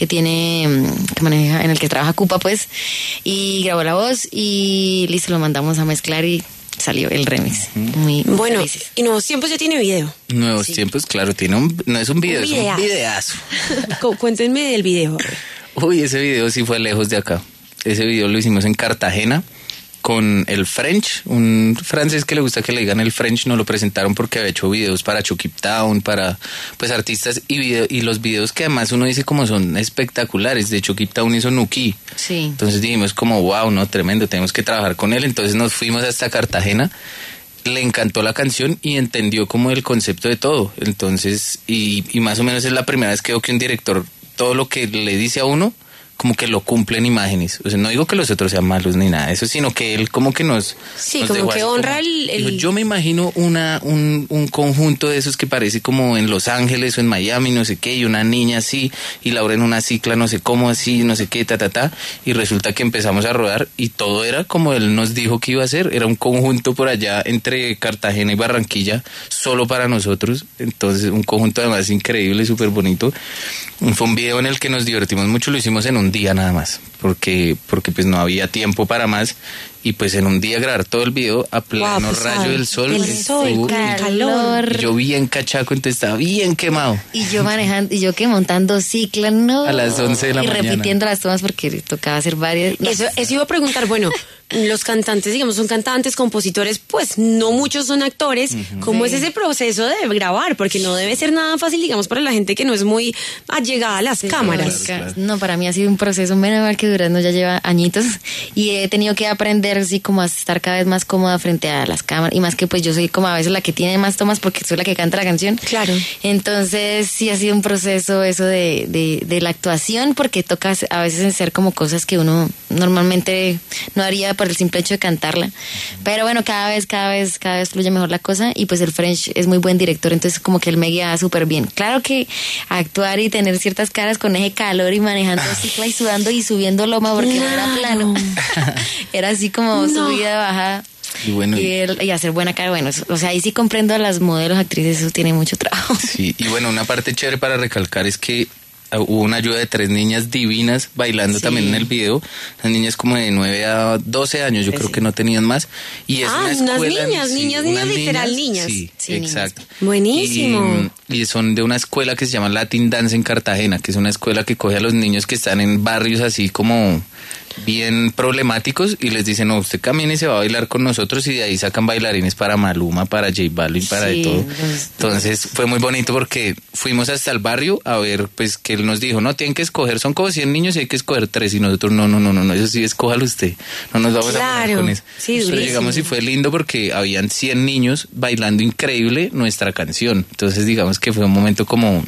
maneja, en el que trabaja Cupa, pues, y grabó la voz y listo, lo mandamos a mezclar y salió el remix. Muy bueno, felices. y Nuevos Tiempos ya tiene video. Nuevos Tiempos, claro, no es un video, es un videazo. Cuéntenme del video. Uy, ese video sí fue lejos de acá. Ese video lo hicimos en Cartagena con el French, un francés que le gusta que le digan el French. Nos lo presentaron porque había hecho videos para Chucky Town, para pues artistas, y los videos que además uno dice como son espectaculares. De Chucky Town hizo Nuki. Sí. Entonces dijimos como wow, no, tremendo, tenemos que trabajar con él. Entonces nos fuimos hasta Cartagena. Le encantó la canción y entendió como el concepto de todo. Entonces, y más o menos es la primera vez que veo que un director, todo lo que le dice a uno, como que lo cumple en imágenes. O sea, no digo que los otros sean malos ni nada de eso, sino que él como que nos como que honra dijo, yo me imagino un conjunto de esos que parece como en Los Ángeles o en Miami, no sé qué, y una niña así, y Laura en una cicla, no sé cómo así, no sé qué, y resulta que empezamos a rodar y todo era como él nos dijo que iba a hacer. Era un conjunto por allá entre Cartagena y Barranquilla, solo para nosotros. Entonces, un conjunto además increíble, súper bonito. Fue un video en el que nos divertimos mucho, lo hicimos en un día nada más, porque pues no había tiempo para más, y pues en un día grabar todo el video a pleno rayo del sol, calor. Y yo bien cachaco, entonces estaba bien quemado. Y yo manejando, y yo que montando cicla, no. A las 11 de la mañana. Y repitiendo las tomas porque tocaba hacer varias. No. Eso iba a preguntar, bueno, los cantantes, digamos, son cantantes, compositores, pues no muchos son actores. ¿Cómo es ese proceso de grabar? Porque no debe ser nada fácil, digamos, para la gente que no es muy allegada a las cámaras. Claro. No, para mí ha sido un proceso, menos mal que Durazno ya lleva añitos, y he tenido que aprender así como a estar cada vez más cómoda frente a las cámaras, y más que pues yo soy como a veces la que tiene más tomas porque soy la que canta la canción. Claro. Entonces sí ha sido un proceso eso de la actuación, porque toca a veces hacer como cosas que uno normalmente no haría por el simple hecho de cantarla. Pero bueno, cada vez fluye mejor la cosa, y pues el French es muy buen director, entonces como que él me guía súper bien. Claro que actuar y tener ciertas caras con ese calor y manejando cicla y sudando y subiendo loma porque no era plano. Era así como subida, bajada. Y bueno, y hacer buena cara, bueno, o sea, ahí sí comprendo a las modelos, actrices, eso tiene mucho trabajo. Sí, y bueno, una parte chévere para recalcar es que hubo una ayuda de 3 niñas divinas bailando también en el video. Las niñas como de 9 a 12 años, yo creo que no tenían más. Y es una escuela, unas niñas, literal niñas. Sí, exacto. Niñas. Buenísimo. Y son de una escuela que se llama Latin Dance en Cartagena, que es una escuela que coge a los niños que están en barrios así como bien problemáticos, y les dicen, no, usted camine y se va a bailar con nosotros, y de ahí sacan bailarines para Maluma, para J Balvin, para de todo. Entonces fue muy bonito porque fuimos hasta el barrio a ver, pues que él nos dijo, no, tienen que escoger, son como 100 niños y hay que escoger 3, y nosotros, no, eso sí, escójalo usted, no nos vamos a poner con eso. Sí, pero llegamos y fue lindo porque habían 100 niños bailando increíble nuestra canción. Entonces digamos que fue un momento como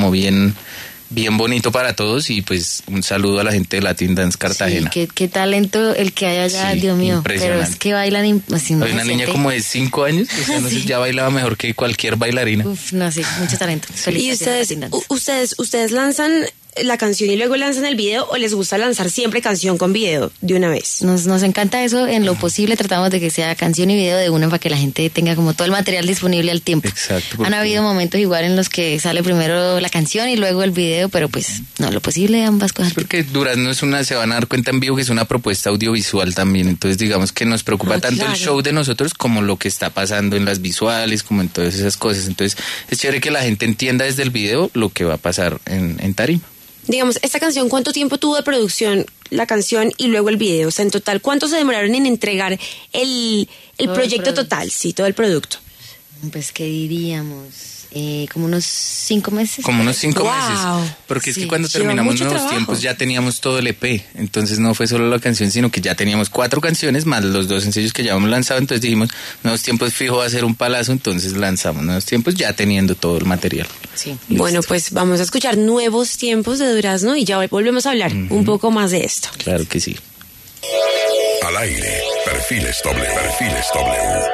bien bonito para todos, y pues un saludo a la gente de Latin Dance Cartagena. Sí, qué talento el que hay allá, sí, Dios mío. Pero es que bailan así. Hay una niña como de 5 años, o sea, no sé, ya bailaba mejor que cualquier bailarina. Uf, no, sí, mucho talento. Y ustedes lanzan la canción y luego lanzan el video, o les gusta lanzar siempre canción con video de una vez? Nos encanta eso, en lo posible tratamos de que sea canción y video de una para que la gente tenga como todo el material disponible al tiempo. Exacto. Han habido momentos igual en los que sale primero la canción y luego el video, pero pues no, lo posible ambas cosas. Porque Durazno se van a dar cuenta en vivo que es una propuesta audiovisual también, entonces digamos que nos preocupa tanto el show de nosotros como lo que está pasando en las visuales, como en todas esas cosas. Entonces es chévere que la gente entienda desde el video lo que va a pasar en tarima. Digamos, esta canción, ¿cuánto tiempo tuvo de producción la canción y luego el video? O sea, en total, ¿cuánto se demoraron en entregar el proyecto total? Sí, todo el producto. Pues, ¿qué diríamos? Como unos 5 meses. Como unos 5 Wow. meses. Porque es Sí, que cuando lleva terminamos mucho Nuevos trabajo. Tiempos ya teníamos todo el EP. Entonces no fue solo la canción, sino que ya teníamos 4 canciones más los 2 sencillos que ya habíamos lanzado. Entonces dijimos, Nuevos Tiempos fijo va a ser un palazo. Entonces lanzamos Nuevos Tiempos ya teniendo todo el material. Sí. Bueno, pues vamos a escuchar Nuevos Tiempos de Durazno y ya volvemos a hablar un poco más de esto. Claro que sí. Al aire, Perfiles W. Perfiles W.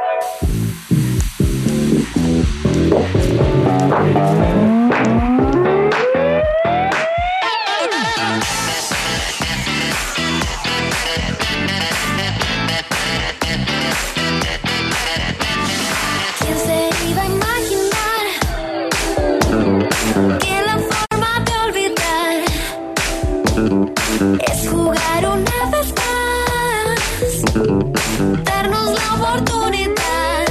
¿Quién se iba a imaginar que la forma de olvidar es jugar una vez más, darnos la oportunidad?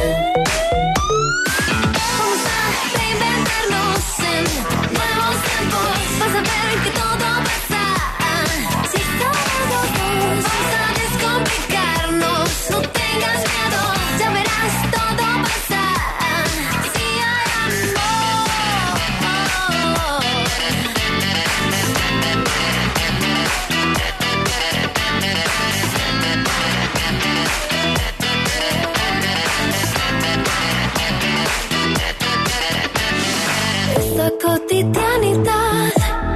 Vamos a reinventarnos en nuevos tiempos, vas a ver que todo pasa. Si estamos los dos, vamos a descomplicarnos, no tengas miedo, ya verás todo pasa. Si hay esta cotidianidad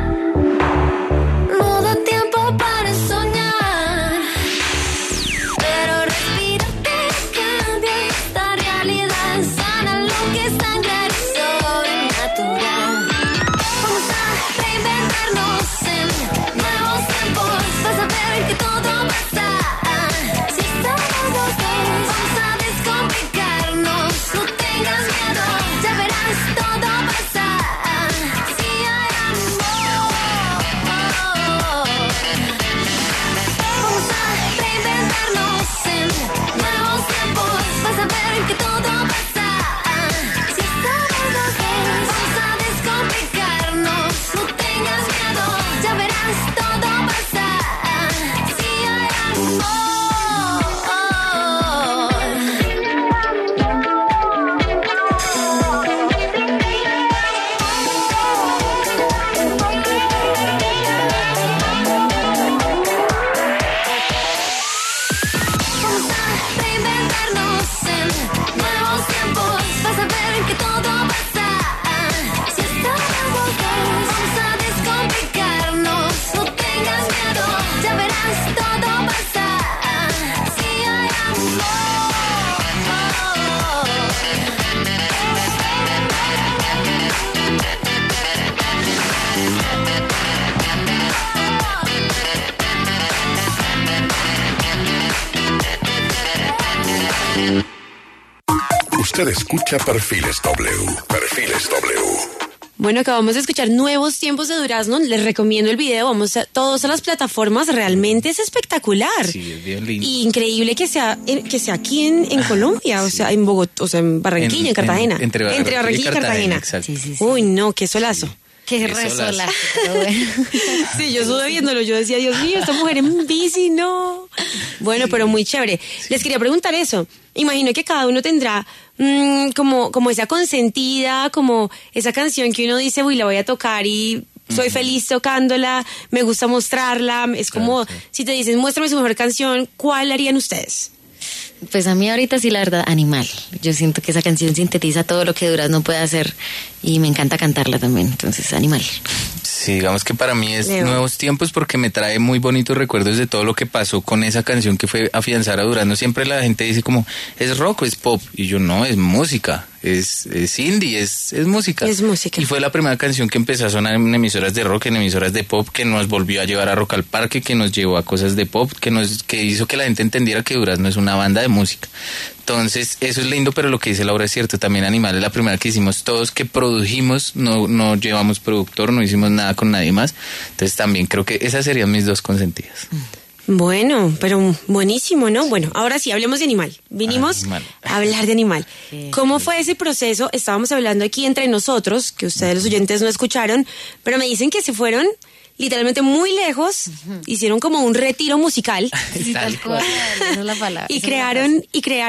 no da tiempo para soñar, pero respírate, cambia esta realidad, sana lo que es sangrar y sobrenatural. Vamos a reinventarnos en nuevos tiempos, vas a ver que todo pasa. Si estamos los dos, vamos a descomplicarnos, no tengas miedo, ya verás todo pasa. Si hay amor, vamos a reinventarnos en nuevos tiempos, vas a ver que todo pasa. Si estamos los dos, vamos a descomplicarnos, no tengas miedo, ya verás todo pasa. Si hay Vamos a reinventarnos en nuevos tiempos, vas a ver que todo pasa. Si estamos los dos, vamos a descomplicarnos, no tengas miedo, ya verás todo pasa. Si hay Usted escucha Perfiles W. Perfiles W. Bueno, acabamos de escuchar Nuevos Tiempos de Durazno. Les recomiendo el video. Vamos a todas las plataformas. Realmente es espectacular. Sí, es bien lindo. Y increíble que sea aquí en Colombia, o sea, en Bogotá, o sea, en Barranquilla, en Cartagena. Entre Barranquilla y Cartagena. Exacto. Sí, sí, sí. Uy, no, qué solazo. Qué Qué resola. solazo. Pero bueno. Sí, yo estuve viéndolo, yo decía, Dios mío, esta mujer en bici, no. Bueno, pero muy chévere. Les quería preguntar eso. Imagino que cada uno tendrá como esa consentida, como esa canción que uno dice, uy, la voy a tocar y soy feliz tocándola, me gusta mostrarla. Es como, Claro, claro. si te dicen, muéstrame su mejor canción, ¿cuál harían ustedes? Pues a mí ahorita sí, la verdad, Animal. Yo siento que esa canción sintetiza todo lo que Durazno puede hacer y me encanta cantarla también. Entonces, Animal. Sí, digamos que para mí es Leo. Nuevos Tiempos porque me trae muy bonitos recuerdos de todo lo que pasó con esa canción que fue Afianzar a Durazno. Siempre la gente dice como, ¿es rock o es pop? Y yo, no, es música, es indie, es música. Es música. Y fue la primera canción que empezó a sonar en emisoras de rock, en emisoras de pop, que nos volvió a llevar a Rock al Parque, que nos llevó a cosas de pop, que hizo que la gente entendiera que Durazno es una banda de música. Entonces, eso es lindo, pero lo que dice Laura es cierto. También Animal es la primera que hicimos todos, que produjimos, no llevamos productor, no hicimos nada con nadie más. Entonces, también creo que esas serían mis dos consentidas. Bueno, pero buenísimo, ¿no? Bueno, ahora sí, hablemos de Animal. Vinimos Animal. a hablar de Animal. ¿Cómo fue ese proceso? Estábamos hablando aquí entre nosotros, que ustedes los oyentes no escucharon, pero me dicen que se fueron literalmente muy lejos, hicieron como un retiro musical Sí, tal cual. Esa es la palabra. y crearon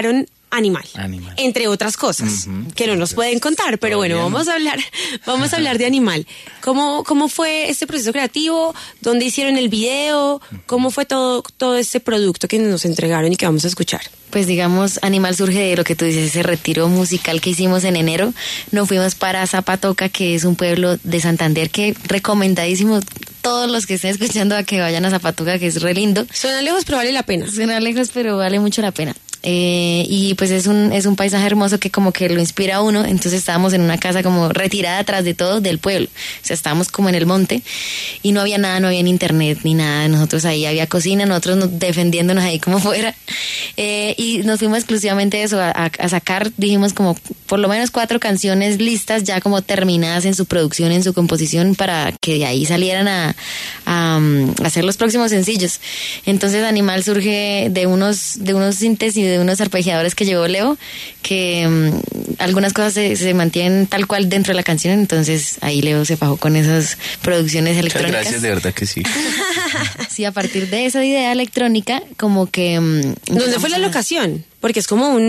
Animal, entre otras cosas que no nos pueden contar, pero bueno, vamos a hablar de Animal. ¿Cómo fue este proceso creativo? ¿Dónde hicieron el video? ¿Cómo fue todo este producto que nos entregaron y que vamos a escuchar? Pues digamos, Animal surge de lo que tú dices, ese retiro musical que hicimos en enero. Nos fuimos para Zapatoca, que es un pueblo de Santander que recomendadísimo todos los que estén escuchando a que vayan a Zapatoca, que es re lindo. Suena lejos, pero vale la pena. Suena lejos, pero vale mucho la pena. Y pues es un paisaje hermoso que como que lo inspira a uno. Entonces estábamos en una casa como retirada atrás de todo del pueblo, o sea, estábamos como en el monte y no había nada, no había ni internet ni nada. Nosotros ahí había cocina, nosotros defendiéndonos ahí como fuera, y nos fuimos exclusivamente eso, a sacar, dijimos, como por lo menos 4 canciones listas ya como terminadas en su producción, en su composición, para que de ahí salieran a hacer los próximos sencillos. Entonces Animal surge de unos sintes y de unos arpegiadores que llevó Leo, que algunas cosas se mantienen tal cual dentro de la canción. Entonces ahí Leo se fajó con esas producciones electrónicas. Muchas gracias, de verdad que sí. Sí, a partir de esa idea electrónica, como que... ¿Dónde fue la locación? Porque es como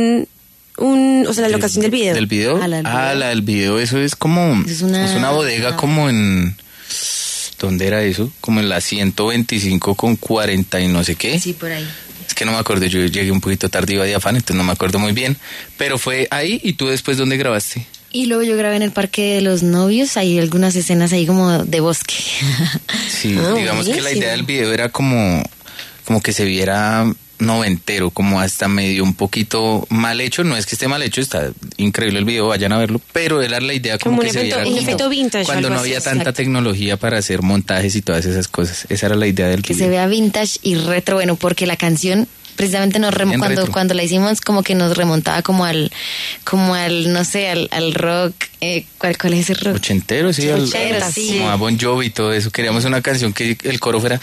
o sea, la locación del video. ¿Del video? La del video, eso es como... Es una bodega como en... ¿Dónde era eso? Como en la 125 con 40 y no sé qué. Sí, por ahí. Es que no me acuerdo, yo llegué un poquito tarde, iba de afán, entonces no me acuerdo muy bien. Pero fue ahí. ¿Y tú después dónde grabaste? Y luego yo grabé en el Parque de los Novios, hay algunas escenas ahí como de bosque. Sí, digamos buenísimo. Que la idea del video era como que se viera noventero, como hasta medio un poquito mal hecho. No es que esté mal hecho, está increíble el video, vayan a verlo, pero era la idea como que se viera un efecto vintage, cuando no había tanta tecnología para hacer montajes y todas esas cosas. Esa era la idea del video. Que se vea vintage y retro, bueno, porque la canción precisamente cuando la hicimos como que nos remontaba como al no sé, al rock, ¿cuál es ese rock? Ochentero, sí, sí. Como a Bon Jovi y todo eso. Queríamos una canción que el coro fuera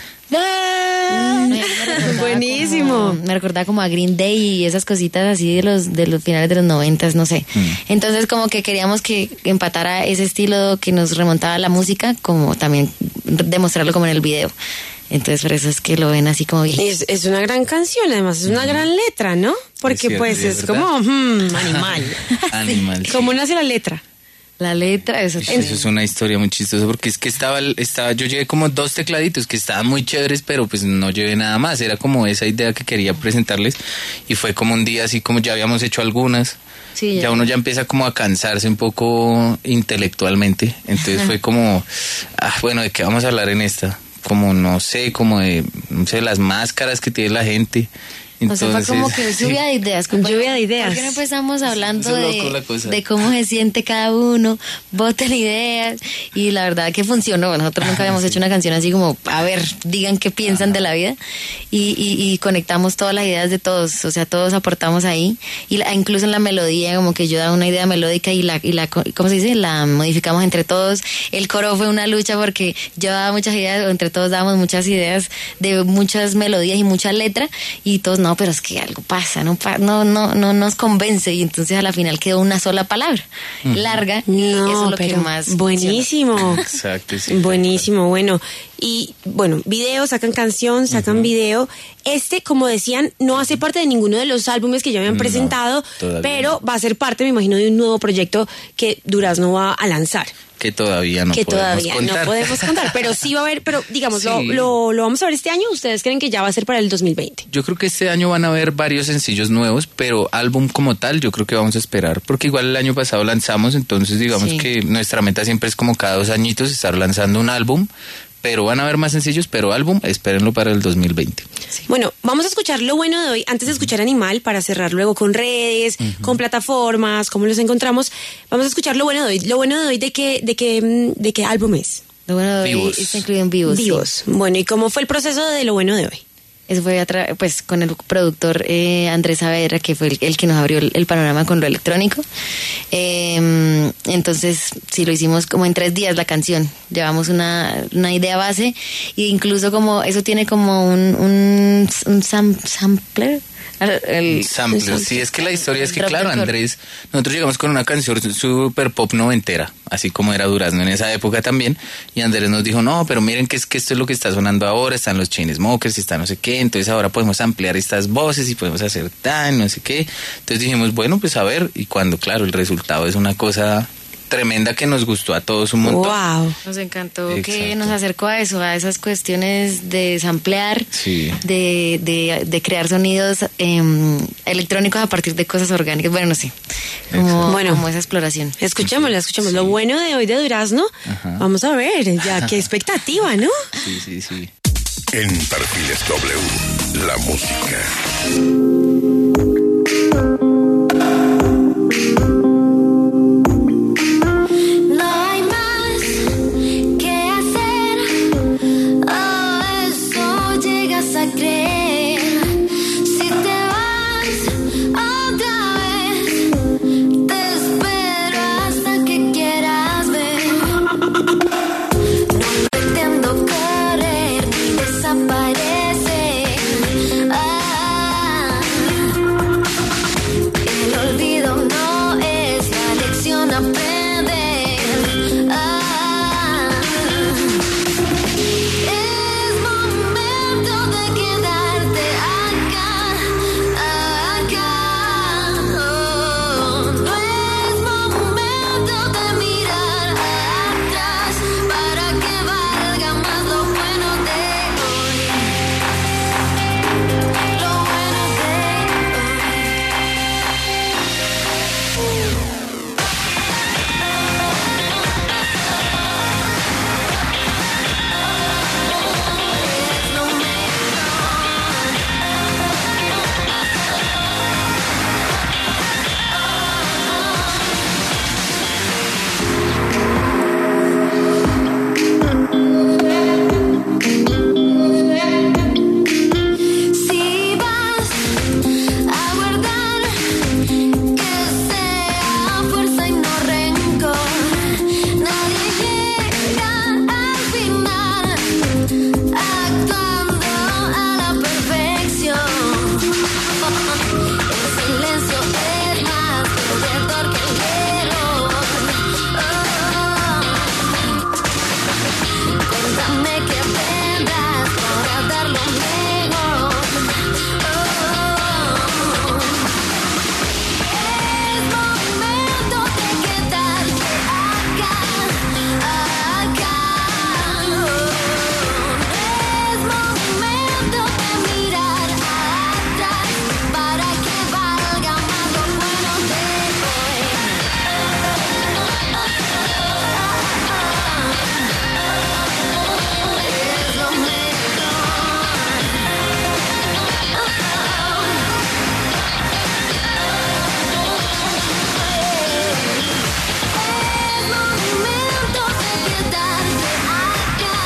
buenísimo. Me recordaba como a Green Day y esas cositas así de los finales de los 90, no sé. Entonces como que queríamos que empatara ese estilo que nos remontaba a la música, como también demostrarlo como en el video. Entonces por eso es que lo ven así como bien. Es una gran canción, además es una gran letra, ¿no? Porque cierto, pues es como animal. Animal. ¿Cómo nace la letra? La letra, eso es una historia muy chistosa, porque es que yo llevé como 2 tecladitos que estaban muy chéveres, pero pues no llevé nada más. Era como esa idea que quería presentarles, y fue como un día así como ya habíamos hecho algunas. Sí, ya uno ya empieza como a cansarse un poco intelectualmente. Entonces fue como, bueno, ¿de qué vamos a hablar en esta? Como no sé, las máscaras que tiene la gente. Entonces, o sea, fue como que lluvia de ideas. Lluvia de ideas. ¿Por qué no empezamos hablando de cómo se siente cada uno? Voten ideas. Y la verdad que funcionó. Nosotros nunca habíamos hecho una canción así como, a ver, digan qué piensan de la vida. Y conectamos todas las ideas de todos. O sea, todos aportamos ahí. Y incluso en la melodía, como que yo daba una idea melódica y la ¿cómo se dice? La modificamos entre todos. El coro fue una lucha porque yo daba muchas ideas, entre todos dábamos muchas ideas de muchas melodías y mucha letra. Y todos, no, pero es que algo pasa, no nos convence, y entonces a la final quedó una sola palabra, larga, y eso es lo que más buenísimo. Funciona. Exacto, sí. Buenísimo, bueno. Y bueno, video, sacan canción, sacan video. Como decían, no hace parte de ninguno de los álbumes que ya habían presentado, pero va a ser parte, me imagino, de un nuevo proyecto que Durazno va a lanzar. Que todavía no podemos contar, pero sí va a haber, pero digamos, sí. lo vamos a ver este año. ¿Ustedes creen que ya va a ser para el 2020? Yo creo que este año van a haber varios sencillos nuevos, pero álbum como tal yo creo que vamos a esperar, porque igual el año pasado lanzamos, entonces digamos que nuestra meta siempre es como cada 2 añitos estar lanzando un álbum. Pero van a haber más sencillos, pero álbum, espérenlo para el 2020. Sí. Bueno, vamos a escuchar Lo Bueno de Hoy, antes de escuchar Animal, para cerrar luego con redes, con plataformas, cómo los encontramos. Vamos a escuchar Lo Bueno de Hoy. Lo Bueno de Hoy, ¿de qué álbum es? Lo Bueno de Hoy está incluido en Vivos. Vivos. Sí. Bueno, ¿y cómo fue el proceso de Lo Bueno de Hoy? Eso fue pues con el productor Andrés Saavedra, que fue el que nos abrió el panorama con lo electrónico. Entonces, sí, lo hicimos como en 3 días la canción. Llevamos una idea base, e incluso como eso tiene como un sampler. el Sampler, sí, es que la historia es que, Drop claro, the chord. Andrés, nosotros llegamos con una canción super pop noventera, así como era Durazno en esa época también, y Andrés nos dijo, no, pero miren que es que esto es lo que está sonando ahora, están los Chainsmokers, está no sé qué, entonces ahora podemos ampliar estas voces y podemos hacer tan, no sé qué. Entonces dijimos, bueno, pues a ver, y cuando, claro, el resultado es una cosa tremenda que nos gustó a todos un montón. Wow. Nos encantó Exacto. que nos acercó a eso, a esas cuestiones de samplear, Sí. de crear sonidos electrónicos a partir de cosas orgánicas. Bueno, no sé, como, Bueno. como esa exploración. Escuchémoslo. Lo bueno de hoy de Durazno, vamos a ver, ya qué expectativa, ¿no? Sí. En Perfiles W, la música. No hay más que hacer, oh, eso llegas a creer. Si te vas otra vez, te espero hasta que quieras ver. No pretendo correr ni desaparecer. El olvido no es la lección a aprender. Es momento de quedarte acá. No es momento de mirar atrás para que valga más lo bueno de hoy. Lo bueno de Si vas a guardar que sea fuerza y no rencor, nadie llega al final actuando a la perfección. El silencio es más protector que el hielo. Cuéntame que aprendas para dar lo mejor. Es momento de quedarte acá. Es momento de mirar atrás para que valga más lo bueno de hoy. Es lo momento de quedarte acá.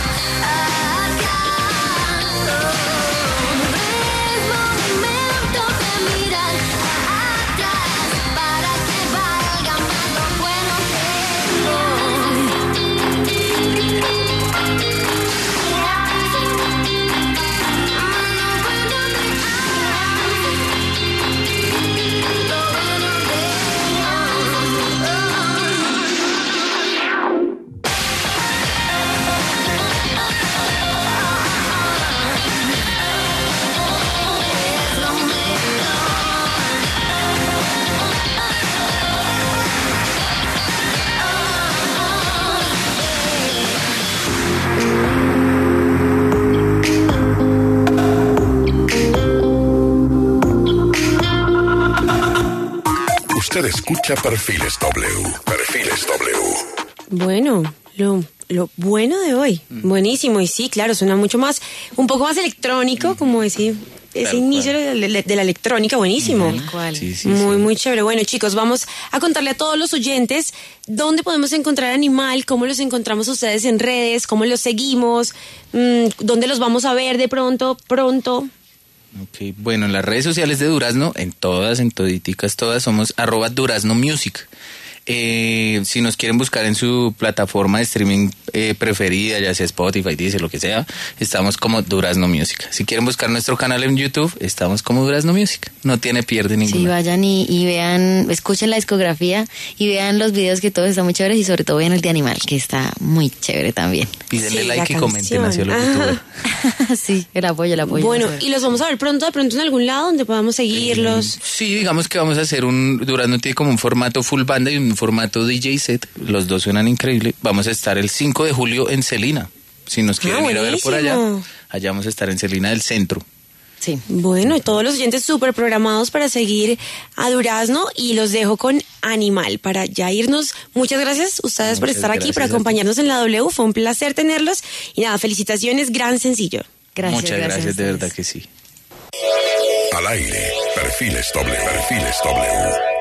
Es momento de mirar atrás para que valga más lo bueno Usted escucha Perfiles W. Perfiles W. Bueno, lo bueno de hoy. Buenísimo. Y sí, claro, suena mucho más, un poco más electrónico, como decir, ese Tal inicio de la electrónica, buenísimo. Tal cual. Sí, Muy, muy chévere. Bueno, chicos, vamos a contarle a todos los oyentes dónde podemos encontrar Animal, cómo los encontramos ustedes en redes, cómo los seguimos, dónde los vamos a ver de pronto. Ok, bueno, en las redes sociales de Durazno, en toditicas todas, somos @DuraznoMusic. Si nos quieren buscar en su plataforma de streaming preferida, ya sea Spotify, Deezer, lo que sea, estamos como Durazno Music. Si quieren buscar nuestro canal en YouTube, estamos como Durazno Music. No tiene pierde ninguna. Sí, vayan y vean, escuchen la discografía y vean los videos, que todos están muy chéveres, y sobre todo vean el de Animal, que está muy chévere también. Y denle like y comenten hacia los youtubers. Sí, el apoyo. Bueno, y los vamos a ver pronto, de pronto en algún lado donde podamos seguirlos. Sí, digamos que vamos a hacer Durazno tiene como un formato full banda y un formato DJ set. Los dos suenan increíble. Vamos a estar el 5 de julio en Celina. Si nos quieren ir a ver por allá vamos a estar en Celina del Centro. Sí. Bueno, y todos los oyentes súper programados para seguir a Durazno, y los dejo con Animal para ya irnos. Muchas gracias ustedes por estar aquí, por acompañarnos en la W. Fue un placer tenerlos. Y nada, felicitaciones, gran sencillo. Gracias. Muchas gracias, de verdad que sí. Al aire, Perfiles W.